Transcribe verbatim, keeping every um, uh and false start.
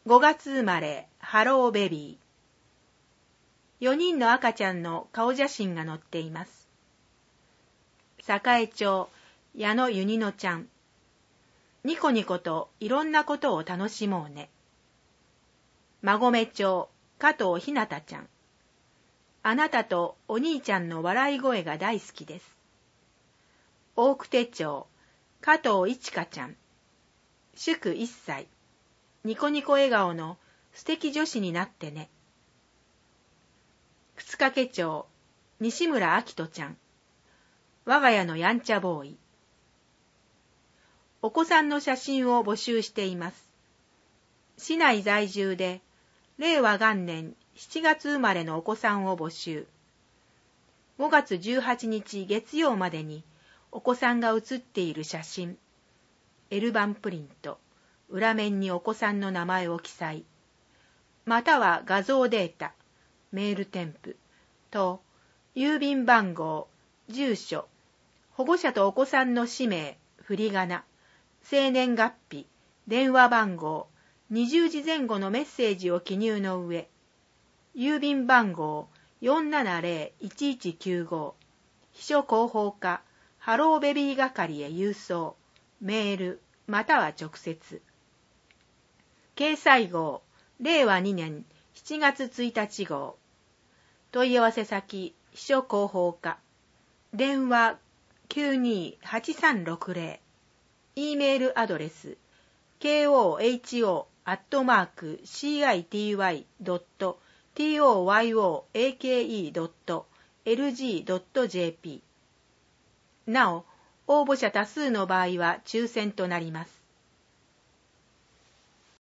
ごがつ生まれ、ハローベビー。よにんの赤ちゃんの顔写真が載っています。栄町、矢野ゆにのちゃん。ニコニコといろんなことを楽しもうね。馬込町、加藤ひなたちゃん。あなたとお兄ちゃんの笑い声が大好きです。大久手町、加藤いちかちゃん。祝いっさい。ニコニコ笑顔の素敵女子になってね。沓掛町、西村明人ちゃん。我が家のやんちゃボーイ。お子さんの写真を募集しています。市内在住で、れいわがんねんしちがつ生まれのお子さんを募集。ごがつじゅうはちにち月曜までにお子さんが写っている写真、L 版プリント、裏面にお子さんの名前を記載、または画像データ、メール添付と、郵便番号、住所、保護者とお子さんの氏名、振り仮名、生年月日、電話番号、にじゅうじぜん後のメッセージを記入の上、郵便番号 よんななぜろいちいちきゅうご、秘書広報課、ハローベビー係へ郵送、メール、または直接。掲載号、れいわにねんしちがつついたち号。問い合わせ先、秘書広報課。電話きゅうにーはちさんろくぜろ。E メールアドレス、ケーオーエイチオー アットマーク シーアイティーワイ ドット トヨアケイ ドット エルジー ドット ジェーピー。なお、応募者多数の場合は抽選となります。